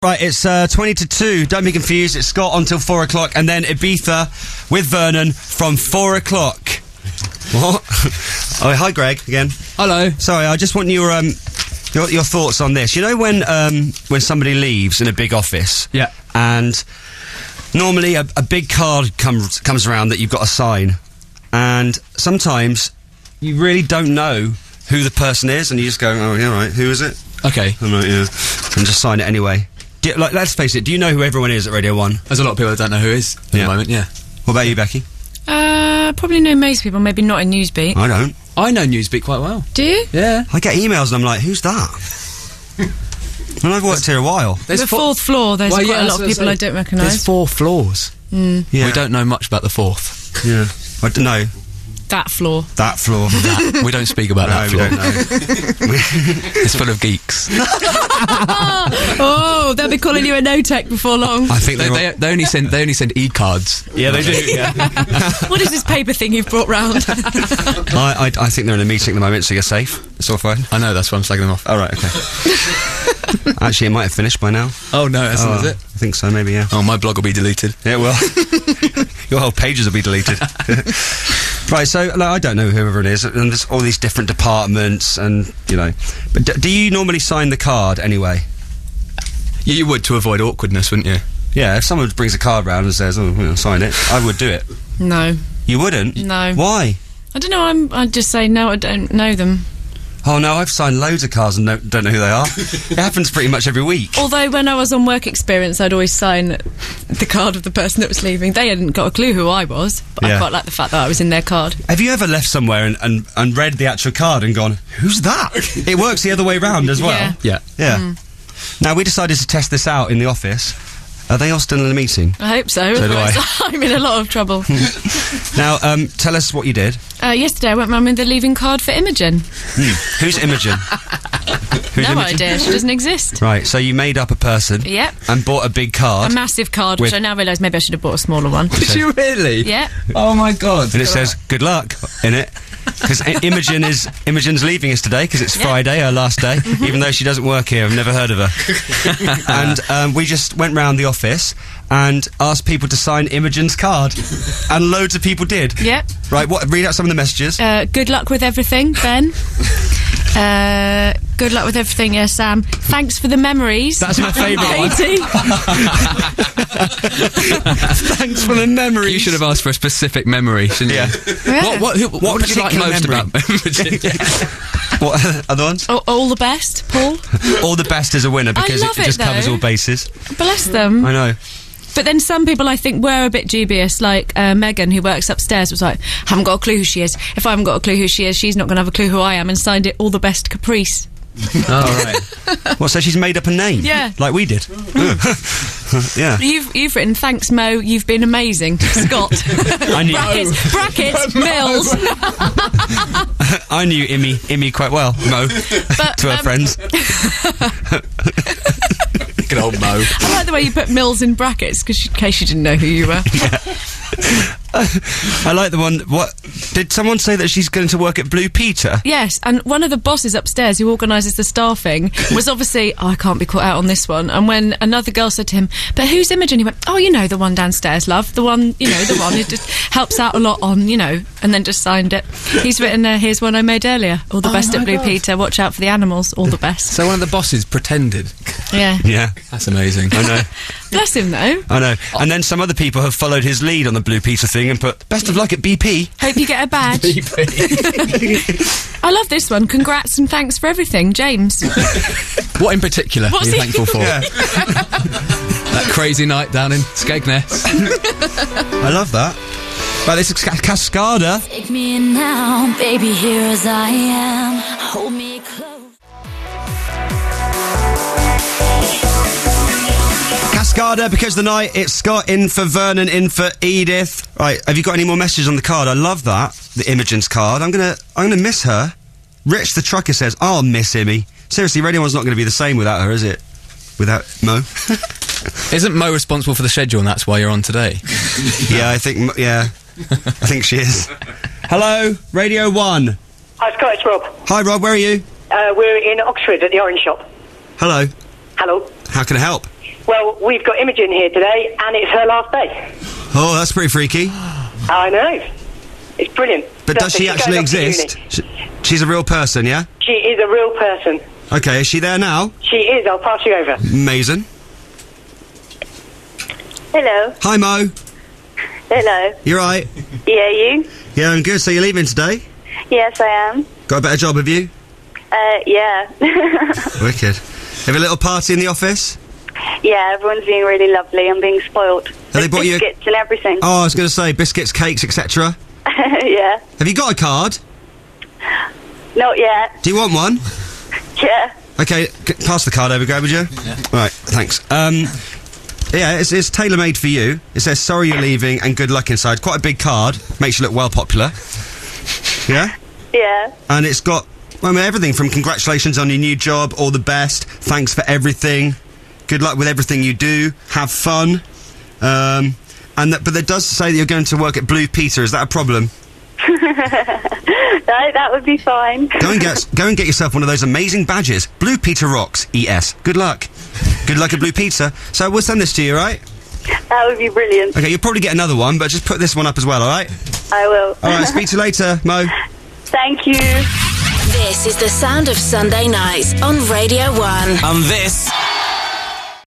Right, it's 20 to 2. Don't be confused. It's Scott until 4 o'clock, and then Ibiza with Vernon from 4 o'clock. What? Oh, hi, Greg, again. Hello. Sorry, I just want your thoughts on this. You know when somebody leaves in a big office? Yeah. And normally a big card comes around that you've got to sign, and sometimes you really don't know who the person is, and you just go, oh, yeah, right, who is it? Okay. I'm like, yeah. And just sign it anyway. Let's face it, do you know who everyone is at Radio 1? There's a lot of people that don't know who is at the moment, yeah. What about you, Becky? Probably know most people, maybe not in Newsbeat. I don't. I know Newsbeat quite well. Do you? Yeah. I get emails and I'm like, who's that? And I've worked here a while. The fourth floor, there's quite a lot of people I don't recognise. There's 4 floors. Yeah. We don't know much about the 4th. Yeah. I don't know. That floor. That floor. We don't speak about that floor. We don't know. It's full of geeks. Oh, they'll be calling you a no-tech before long. I think they only send e-cards. Yeah, they do. Yeah. What is this paper thing you've brought round? I think they're in a meeting at the moment, so you're safe. It's all fine. I know, that's why I'm slagging them off. All right, okay. Actually, it might have finished by now. Oh no, is it? I think so, maybe, yeah. Oh, my blog will be deleted. Yeah, well, your whole pages will be deleted. Right, so I don't know whoever it is, and there's all these different departments, and, you know. But do you normally sign the card anyway? Yeah, you would, to avoid awkwardness, wouldn't you? Yeah, if someone brings a card round and says, oh, sign it, I would do it. No. You wouldn't? No. Why? I don't know, I'd just say no, I don't know them. Oh no, I've signed loads of cards and don't know who they are. It happens pretty much every week. Although when I was on work experience, I'd always sign the card of the person that was leaving. They hadn't got a clue who I was, but I quite like the fact that I was in their card. Have you ever left somewhere and read the actual card and gone, who's that? It works the other way round as well. Yeah. Yeah. Now, we decided to test this out in the office. Are they all still in the meeting? I hope so. So do I. I'm in a lot of trouble. Now, tell us what you did. Yesterday I went round with the leaving card for Imogen. Who's Imogen? Who's No Imogen? idea, she doesn't exist. Right, so you made up a person. Yep. And bought a big card. A massive card, which I now realise maybe I should have bought a smaller one. Did you really? Yeah. Oh my god. And it says, good luck, in it. Because Imogen's leaving us today, because it's Friday, her last day, even though she doesn't work here. I've never heard of her. And we just went round the office and asked people to sign Imogen's card. And loads of people did. Yep. Right, read out some of the messages. Good luck with everything, Ben. Good luck with everything, yeah, Sam. Thanks for the memories. That's my favourite one. Katie. Thanks for the memories. You should have asked for a specific memory, shouldn't you? Yeah. What did you like most memory? about Imogen? What other ones? All the best, Paul. All the best is a winner because I love it just it, covers though. all bases. Bless them. I know. But then some people, I think, were a bit dubious, like Megan, who works upstairs, was like, haven't got a clue who she is. If I haven't got a clue who she is, she's not going to have a clue who I am, and signed it All the Best Caprice. Oh, right. Well, so she's made up a name? Yeah. Like we did. Yeah. You've written, thanks, Mo, you've been amazing. Scott. I knew brackets, Mills. I knew Immy quite well, Mo, But, to her friends. Good old Mo. I like the way you put Mills in brackets, in case you didn't know who you were. I like the one. What did someone say that she's going to work at Blue Peter? Yes, and one of the bosses upstairs who organises the staffing was obviously, I can't be caught out on this one. And when another girl said to him, but who's Imogen? He went, oh, you know, the one downstairs, love. The one, you know, the one who just helps out a lot on, you know, and then just signed it. He's written, here's one I made earlier. All the best at Blue Peter. Watch out for the animals. All the best. So one of the bosses pretended. Yeah. Yeah. That's amazing. I know. Bless him, though. I know. And then some other people have followed his lead on the Blue Peter thing and put, best of luck at BP. Hope you get a badge. I love this one. Congrats and thanks for everything, James. What in particular What's are you he- thankful for? Yeah. That crazy night down in Skegness. I love that. Right, this is Cascada. Take me in now, baby, here as I am. Hold me close. Cascada, because the night, it's Scott in for Vernon, in for Edith. Right, have you got any more messages on the card? I love that, the Imogen's card. I'm gonna miss her. Rich the trucker says, I'll miss Immy. Seriously, Radio 1's not going to be the same without her, is it? Without Mo? Isn't Mo responsible for the schedule and that's why you're on today? Yeah, I think she is. Hello, Radio 1. Hi, Scott, it's Rob. Hi, Rob, where are you? We're in Oxford at the Orange Shop. Hello. Hello. How can I help? Well, we've got Imogen here today, and it's her last day. Oh, that's pretty freaky. I know. It's brilliant. But does she actually exist? She's a real person, yeah? She is a real person. Okay, is she there now? She is. I'll pass you over. Amazing. Hello. Hi, Mo. Hello. You right? Yeah, you? Yeah, I'm good. So you're leaving today? Yes, I am. Got a better job, have you? Yeah. Wicked. Have a little party in the office? Yeah, everyone's being really lovely. I'm being spoilt. Have they brought you biscuits and everything. Oh, I was going to say biscuits, cakes, etc. Yeah. Have you got a card? Not yet. Do you want one? Yeah. Okay, pass the card over, Greg, would you? Yeah. Right, thanks. Yeah, it's tailor-made for you. It says, sorry you're leaving and good luck inside. Quite a big card. Makes you look well popular. Yeah? Yeah. And it's got, well, I mean, everything from congratulations on your new job, all the best, thanks for everything, good luck with everything you do, have fun. But it does say that you're going to work at Blue Peter. Is that a problem? No, that would be fine. Go and get yourself one of those amazing badges. Blue Peter rocks. ES. Good luck. Good luck at Blue Peter. So we'll send this to you, right? That would be brilliant. Okay, you'll probably get another one, but just put this one up as well, all right? I will. All right, speak to you later, Mo. Thank you. This is the sound of Sunday nights on Radio 1. And this